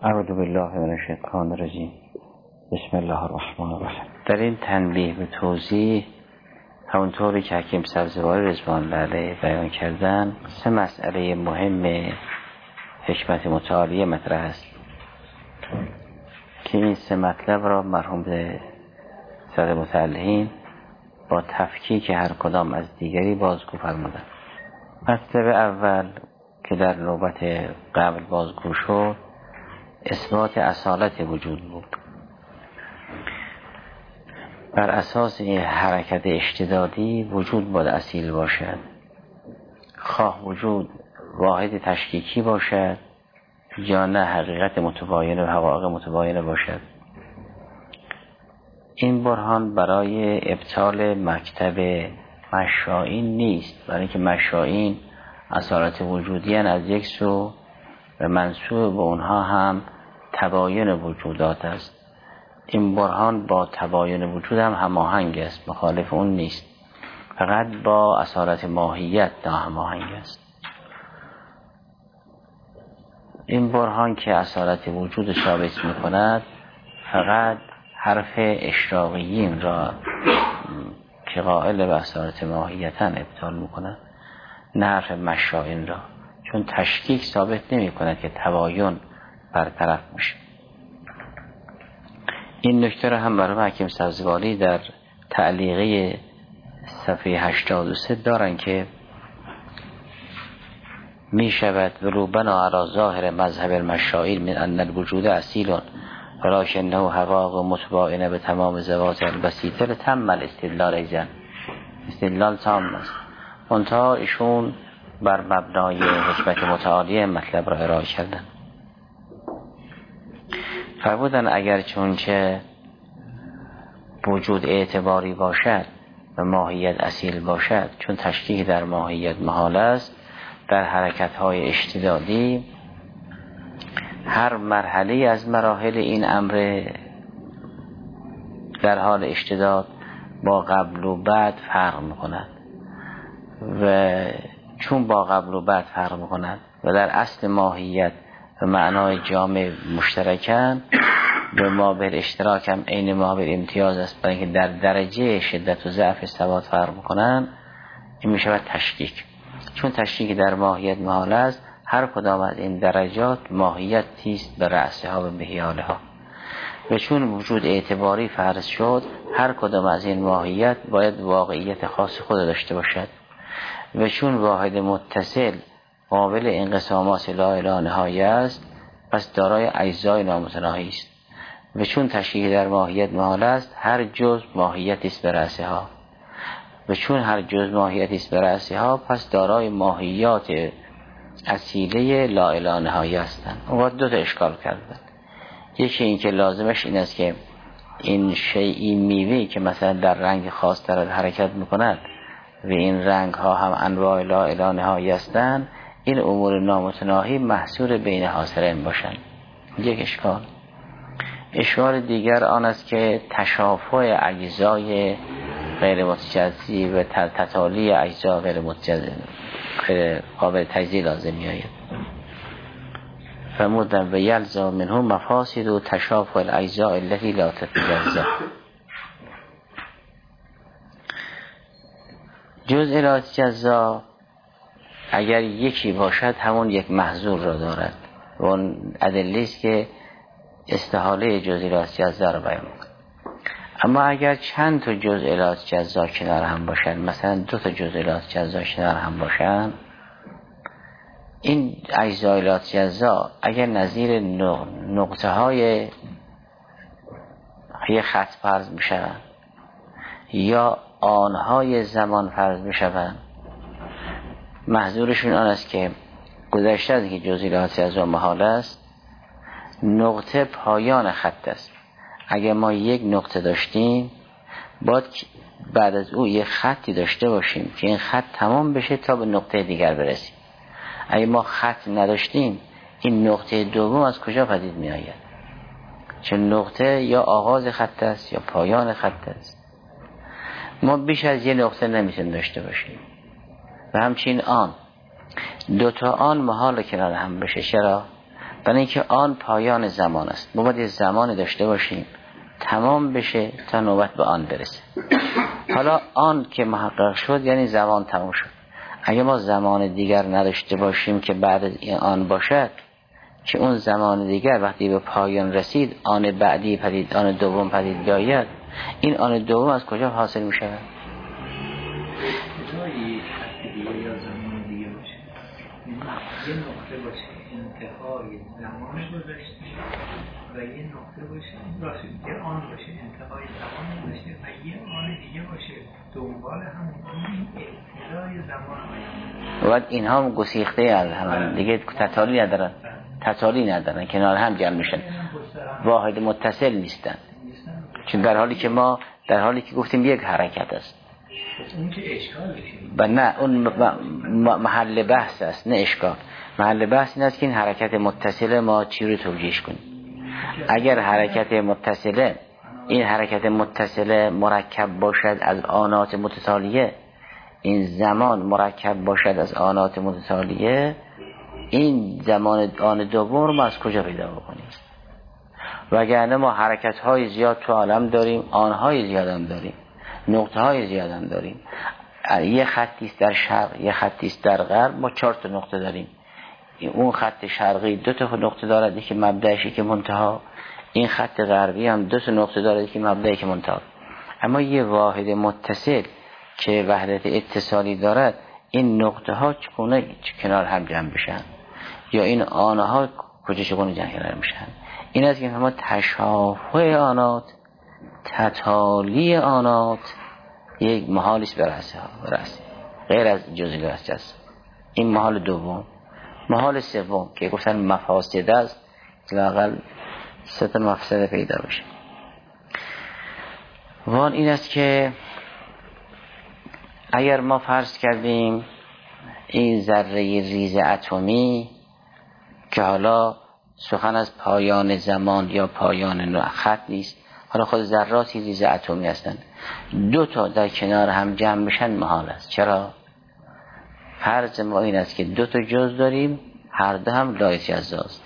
اعوذ بالله من الشیطان الرجیم. بسم الله الرحمن الرحیم. در این تنبیه به توضیح، همونطوری که حکیم سبزواری رضوان الله علیه بیان کردن، 3 مسئله مهم حکمت متعالیه مطرح است که این 3 مطلب را مرحوم به صدر متعلقین با تفکیک هر کدام از دیگری بازگو فرمودند. مطلب اول که در نوبت قبل بازگو شد، اثبات اصالت وجود بود. بر اساس این حرکت اشتدادی وجود باید اصیل باشد، خواه وجود واحد تشکیکی باشد یا نه حقیقت متباینه و حقایق متباینه باشد. این برهان برای ابطال مکتب مشائین نیست، برای اینکه مشائین اصالت وجودی از یک سو و منسوب به اونها هم تباین وجودات است. این برهان با تباین وجود هم هماهنگ است، مخالف اون نیست، فقط با اصالت ماهیت ناهماهنگ است. این برهان که اصالت وجود ثابت می کند فقط حرف اشراقیین را که قائل به اصالت ماهیتا ابطال می کند، نه حرف مشائین را، چون تشکیک ثابت نمی کند که تباین برطرف میشه. این نکته را هم برای حکیم سبزواری در تعلیقه صفحه 83 دارن که می شود ولوبنا علی ظاهر مذهب المشائین من ان الوجود اصیل ولکنه حقایق متباینه به تمام ذوات البسیطه لتم الاستدلال ایزن. استدلال تام است، منتها ایشون بر مبنای حکمت متعالیه مطلب را ارائه کردن. فرمودن اگر چونچه وجود اعتباری باشد و ماهیت اصیل باشد، چون تشکیک در ماهیت محال است، در حرکت‌های اشتدادی هر مرحله از مراحل این امر در حال اشتداد با قبل و بعد فرق می‌کند و چون با قبل و بعد فرق می‌کند و در اصل ماهیت و معنای جامع مشترکن، به ما به اشتراک هم عین ما به امتیاز است، برای اینکه در درجه شدت و ضعف ثبات فرق می‌کنن، این می‌شود تشکیک. چون تشکیک در ماهیت محال است، هر کدام از این درجات ماهیتی است به رأسها و به حیالها، و چون وجود اعتباری فرض شد، هر کدام از این ماهیت باید واقعیت خاص خود داشته باشد، و چون واحد متصل قابل انقسامات لا اله نهایه است، پس دارای اجزای نامتناهی است، و چون تشکیک در ماهیت محال است، هر جزء ماهیتی است به رأسها، و چون هر جزء ماهیتی است به رأسها، پس دارای ماهیات اصیله لا اله نهایه هستند. اون 2 تا اشکال کردن. یکی این که لازمش این است که این شیئی میوهی که مثلا در رنگ خاص دارد حرکت میکند و این رنگ ها هم انواع لا اله نهایه هستند، این امور نامتناهی محصور بین حاصرین باشند. یک اشکال. اشکال دیگر آن است که تشافع اجزای غیر متجزی و تتالی اجزا غیر متجزی غیر قابل تجزیه لازم می‌آید. فرمودن و یلزم منه مفاسد و تشافع الاجزاء التي لا تتجزا. جزء لا تتجزا اگر یکی باشد همون یک محظور را دارد و اون ادله است که استحاله جزء لا تتجزا را بیان می‌کند. اما اگر چند تا جزء لا تتجزا کنار هم باشند، مثلا 2 تا جزء لا تتجزا کنار هم باشند، این اجزای لا تتجزا اگر نظیر نقطه های یه خط فرض میشوند یا آنهای زمان فرض میشوند، محظورشون آن است که گذشته از که جزء لا تتجزا محال است، نقطه پایان خط است. اگر ما یک نقطه داشتیم، باید بعد از او یک خطی داشته باشیم که این خط تمام بشه تا به نقطه دیگر برسیم. اگر ما خط نداشتیم، این نقطه دوم از کجا پدید می آید؟ چون نقطه یا آغاز خط است یا پایان خط است. ما بیش از یک نقطه نمیتونیم داشته باشیم. و همچنین آن 2 تا آن محال کنار هم بشه. چرا؟ برای اینکه آن پایان زمان است. ما باید زمان داشته باشیم تمام بشه تا نوبت به آن برسه. حالا آن که محقق شد یعنی زمان تمام شد. اگه ما زمان دیگر نداشته باشیم که بعد از این آن باشد، که اون زمان دیگر وقتی به پایان رسید آن بعدی پدید، آن دوم پدید بیاید، این آن دوم از کجا حاصل می شود؟ یه نقطه باشه انتهای زمان گذشته و یه نقطه باشه یه آن باشه انتهای زمان گذشته و یه آن دیگه باشه دنبال همون ابتدای زمان آینده. و اینها هم گسیخته از هم دیگه تتالی ندارن کنار هم جمع میشن، واحد متصل نیستن. چون در حالی که ما در حالی که گفتیم یک حرکت است اون که اشکال بشه و نه اون محل بحث است، نه اشکال. محل بحث این است که این حرکت متصله ما چی رو توجیهش کنیم. اگر حرکت متصله، این حرکت متصله مرکب باشد از آنات متتالیه، این زمان مرکب باشد از آنات متتالیه، این زمان آن دوم رو ما از کجا پیدا بکنیم؟ وگرنه ما حرکت های زیاد تو عالم داریم، آنهای زیاد هم داریم، نقطه های زیاد هم داریم. یه خطی است در شرق، یه خطی است در غرب، ما 4 تا نقطه داریم. اون خط شرقی 2 تا نقطه دارد که مبدأش که منتها، این خط غربی هم 2 تا نقطه دارد که مبدأش که منتها. اما یه واحد متصل که وحدت اتصالی دارد، این نقطه ها چگونه کنار هم جمع بشن یا این آنها کجا چگونه جمع میشن؟ این است که ما تشابه آنات، تتالی آنات یک محالی است برسه غیر از جزئیات است. این محال دوم. محال سوم که گفتن مفاسد است، لااقل 3 تا مفسده پیدا بشه. وان این است که اگر ما فرض کردیم این ذره ریز اتمی که حالا سخن از پایان زمان یا پایان خط نیست، حالا خود ذراتی ریز اتمی هستند، 2 تا در کنار هم جمع بشن محال است. چرا؟ فرض ما این است که 2 تا جزء داریم، هر دو هم لایجزاست.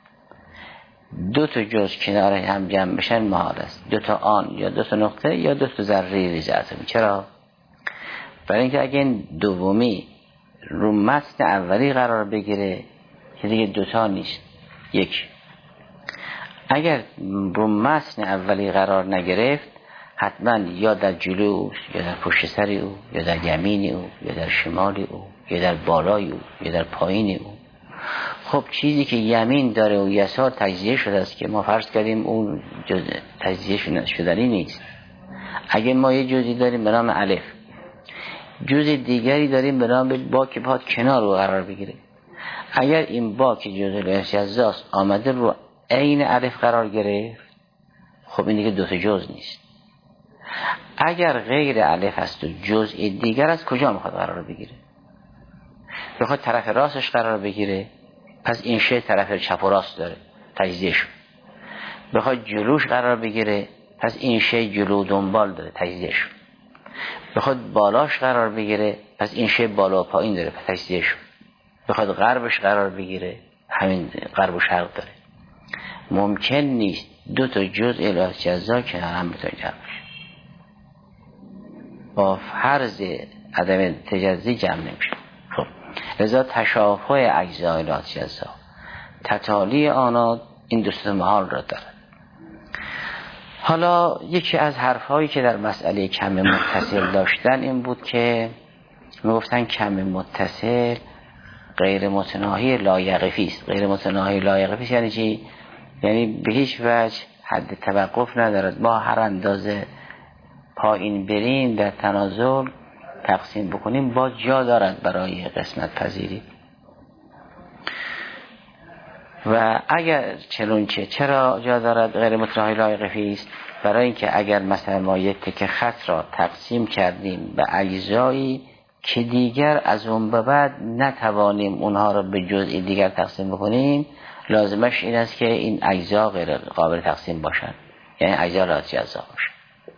2 تا جزء کنار هم جمع بشن محال است. 2 تا آن یا 2 تا نقطه یا 2 تا ذره ریز اتمی. چرا؟ برای اینکه اگه این دومی رو متن اولی قرار بگیره که دیگه 2 تا نیست، 1. اگر رو متن اولی قرار نگرفت، حتما یا در جلو او یا در پشت سر او یا در یمین او یا در شمال او یا در بالای او یا در پایین او. خب چیزی که یمین داره و یسار تجزیه شده است که ما فرض کردیم اون تجزیه شدنی نیست. اگه ما یه جزئی داریم به نام الف، جزء دیگری داریم به نام با که باید کنار رو قرار بگیره. اگر این با که جزء لایجزاست آمده رو عین الف قرار گرفت، خب این دیگه 2 تا جزء نیست. اگر غیر الف است و جزء دیگر از کجا میخواد قرار بگیره؟ بخواد طرف راستش قرار بگیره، پس این شی طرف چپ و راست داره، تجزیه شد. بخواد جلوش قرار بگیره، پس این شی جلو دنبال داره، تجزیه شد. بخواد بالاش قرار بگیره، پس این شی بالا و پایین داره، پس تجزیه شد. بخواد غربش قرار بگیره، همین غرب و شرق داره. ممکن نیست 2 تا جزء لایجزا که هم بتونه جمع بشه. با فرض عدم تجزی جمع نمیشه. خب لذا تشابه اجزای لایجزا، تتالی آنات، این 2 تا محال را دارد. حالا یکی از حرفهایی که در مسئله کم متصل داشتن این بود که میگفتن کم متصل غیر متناهی لایقفی است. غیر متناهی لایقفی یعنی چی؟ یعنی به هیچ وجه حد توقف ندارد. ما هر اندازه پایین بریم در تنازل تقسیم بکنیم باز جا دارد برای قسمت پذیری. و اگر چنونچه چرا جا دارد غیر متناهی لایقفی است؟ برای اینکه اگر مثلا ما یک تکه خط را تقسیم کردیم به اجزایی که دیگر از اون به بعد نتوانیم اونها را به جزئی دیگر تقسیم بکنیم، لازمش این است که این اجزا غیر قابل تقسیم باشند، یعنی اجزا لایجزا باشند.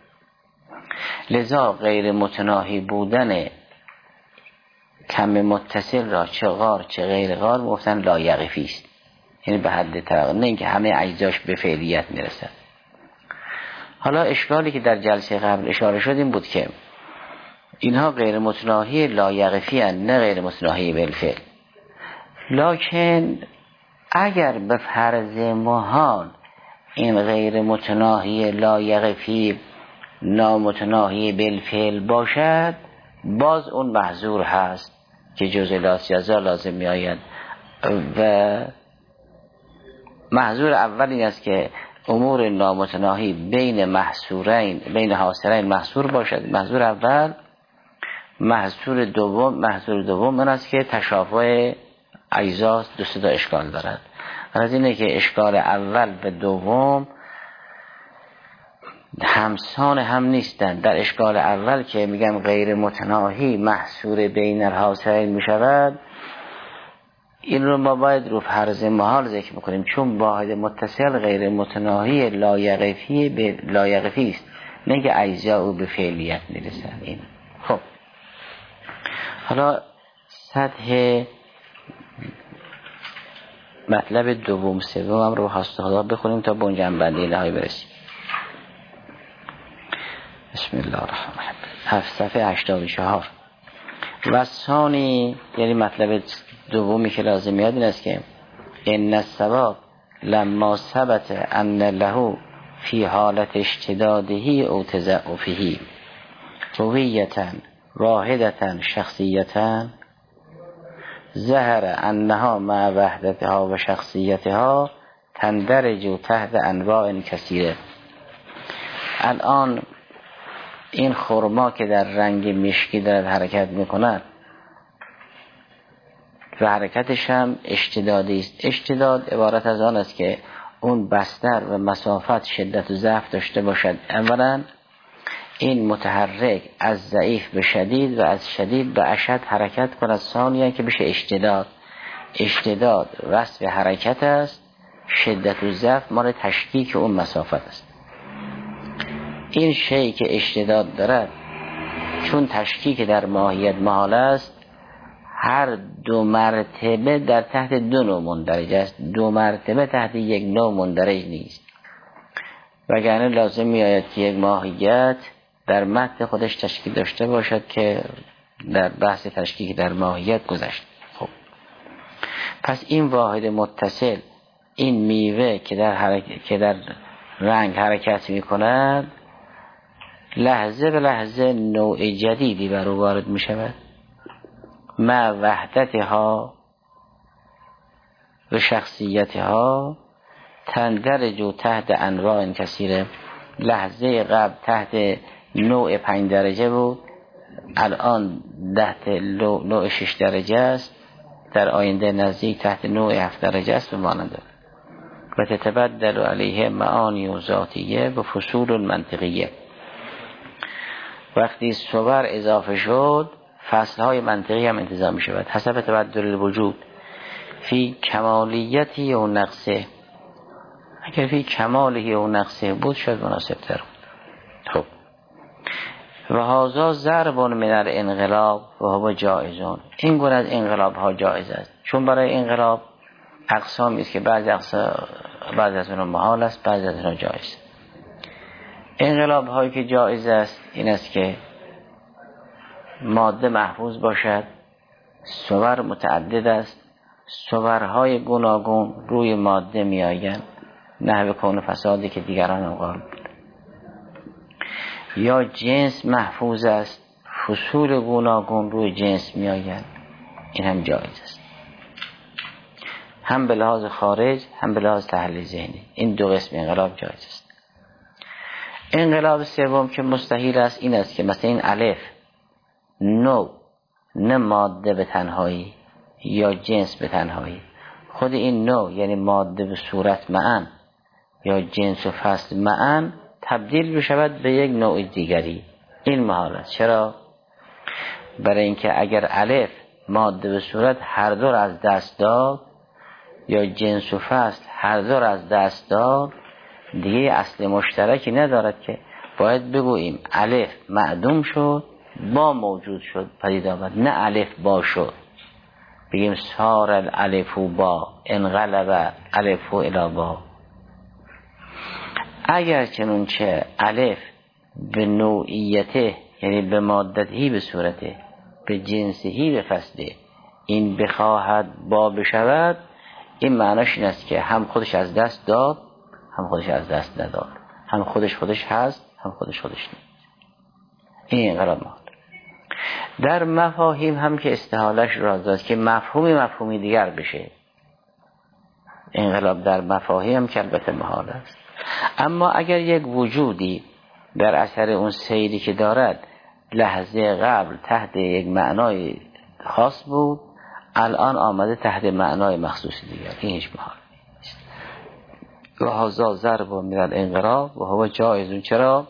لذا غیر متناهی بودن کم متصل را چه غار چه غیر غار گفتن لایقفی است. یعنی به حد ترقی، نه اینکه همه اجزاش به فعلیت میرسن. حالا اشکالی که در جلسه قبل اشاره شد این بود که اینها غیر متناهی لایقفی هستند، نه غیر متناهی بالفعل. لکن اگر به فرض محال این غیر متناهی لایقفی نامتناهی بالفعل باشد، باز اون محظور هست که جزء لاسیازا لازم می آید. و محظور اول این است که امور نامتناهی بین محصورین، بین حاصلین محصور باشد. محظور اول. محظور دوم این است که تشابه اجزا دو تا اشکال دارد. از اینه که اشکال اول و دوم همسان هم نیستند. در اشکال اول که میگم غیر متناهی محصور بین الحاصلین میشود، این رو ما باید رو فرض محال ذکر میکنیم، چون واحد متصل غیر متناهی لایقفی است، نه که اجزا او به فعلیت میرسند. این خب حالا سطح مطلب دوم سوم هم رو خواست خدا بخونیم تا به اون جنبندی نهایی برسیم. بسم الله الرحمن الرحیم. صفحه 84. و ثانی، یعنی مطلب دومی که لازم میاد این است که ان الثواب لما ثبت ان له فی حالت اشتداده او تضعفه هویتا واحدتا شخصیتا ظهر انها مع وحدتها و شخصیتها تندرج تحت انواع کثیره. الان این خرما که در رنگ مشکی دارد حرکت میکند و حرکتش هم اشتدادی است. اشتداد عبارت از آن است که اون بستر و مسافت شدت و ضعف داشته باشد. اولا این متحرک از ضعیف به شدید و از شدید به اشد حرکت کند. ثانیا که بشه اشتداد. اشتداد وصف حرکت است، شدت و ضعف مال تشکیک اون مسافت است. این شیء که اشتداد دارد چون تشکیک در ماهیت محال است، هر دو مرتبه در تحت دو نوع مندرج است، دو مرتبه تحت یک نوع مندرج نیست. وگرنه لازم می آید که یک ماهیت در متن خودش تشکیل داشته باشد که در بحث تشکیک در ماهیت گذشت. خب پس این واحد متصل، این میوه که در رنگ حرکت می کند، لحظه به لحظه نوع جدیدی بر او وارد می شود. مع وحدتها و شخصیتها تندرج تحت انواع کثیره. لحظه قبل تحت نوع 5 درجه بود، الان تحت نوع 6 درجه است، در آینده نزدیک تحت نوع 7 درجه است و مانند. و تتبدل علیه معانی و ذاتیه و فصول منطقیه. وقتی صور اضافه شد، فصلهای منطقی هم انتظام می شود حسب تبدل الوجود فی کمالیتی و نقصه. اگر فی کمالی و نقصه بود شاید مناسب تر بود. خب و هذا ضرب من الانقلاب و هو جایزون. این گونه از انقلاب ها جایز است، چون برای انقلاب اقسامی است که بعضی از اونها محال است، بعضی از اونها جایز. انقلاب هایی که جایز است این است که ماده محفوظ باشد، صور متعدد است، صورهای گوناگون روی ماده می آیند، نحو کون فسادی که دیگران هم قال بود. یا جنس محفوظ است، فصول گوناگون روی جنس می آیند، این هم جایز است، هم به لحاظ خارج هم به لحاظ تحلیل ذهنی. این دو قسم انقلاب جایز است. انقلاب سوم که مستحیل است این است که مثلا این الف نوع، نه ماده به تنهایی یا جنس به تنهایی، خود این نوع یعنی ماده به صورت معن یا جنس و فصل معن تبدیل بشود به یک نوع دیگری. این محال است. چرا؟ برای اینکه اگر الف ماده به صورت هر دو را از دست داد یا جنس و فصل هر دو را از دست داد، دیگه اصل مشترکی ندارد که باید بگوییم الف معدوم شد با موجود شد پدید آمد، نه الف با شد. بگیم سار الالف با انقلب الف الی با. اگر چنانچه الف به نوعیته یعنی به مادته به صورته به جنسهی به فصله این بخواهد با بشود، این معناش این است که هم خودش از دست داد هم خودش از دست نداد، هم خودش هست هم خودش نیست. این انقلاب ما در مفاهیم هم که استحالش رازاست که مفهومی دیگر بشه. انقلاب در مفاهیم هم که البته محال است. اما اگر یک وجودی در اثر اون سیری که دارد لحظه قبل تحت یک معنای خاص بود، الان آمده تحت معنای مخصوص دیگر، این هیچ محال نیست. و هذا ضرب من الانقلاب و هو جایز. چرا؟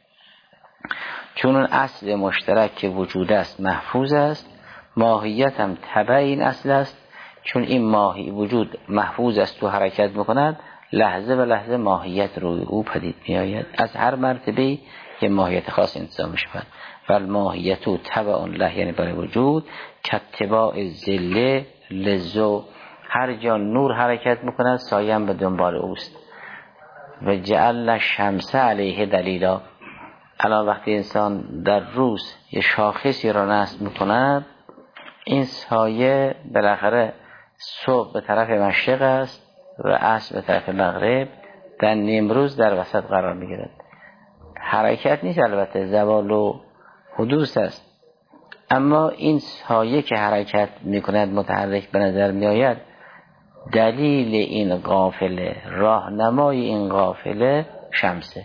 چون اون اصل مشترک که وجود است محفوظ است، ماهیت هم تبع این اصل است. چون این وجود محفوظ است و حرکت میکند، لحظه به لحظه ماهیت روی او پدید میآید. از هر مرتبه یه ماهیت خاص انتزاع میشود. و ماهیت تبع له یعنی برای وجود کاتباع ظل لزو، هر جا نور حرکت میکند سایم به دنبال اوست. و جعل شمس علیه دلیلا، الان وقتی انسان در روز یه شاخصی را نصب میکند، این سایه بالاخره صبح به طرف مشرق است و عصر به طرف مغرب، در نیمروز در وسط قرار میگیرد. حرکت نیست، البته زوال و حدوث است، اما این سایه که حرکت میکند متحرک به نظر میآید، دلیل این قافله، راهنمای این قافله شمسه.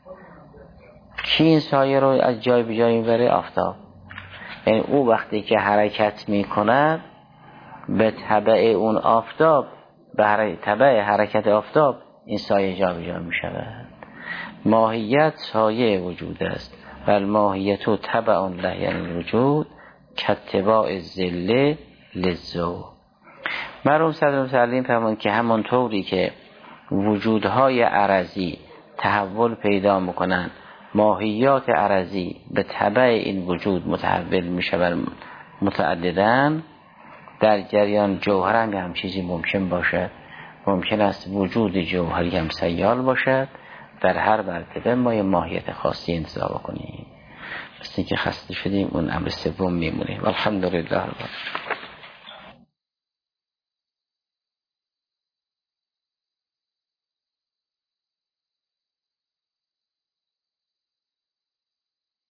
کی این سایه رو از جای به جای میبره؟ آفتاب. یعنی او وقتی که حرکت میکند به تبع اون آفتاب، به تبع حرکت آفتاب این سایه جا به جا میشود. ماهیت سایه وجود است و الماهیت تبع له یعنی وجود کاتباع ظل لزو. مرحوم صدر مسلم فرمودند که همانطوری که وجودهای عرضی تحول پیدا میکنند، ماهیات عرضی به تبع این وجود متحول میشوند متعددن، در جریان جوهر هم چیزی ممکن باشد. ممکن است وجود جوهری هم سیال باشد. در هر مرتبه ما یه ماهیت خاصی انتزاع کنیم. مثل اینکه خسته شدیم اون امر سوم میمونه. والحمدلله.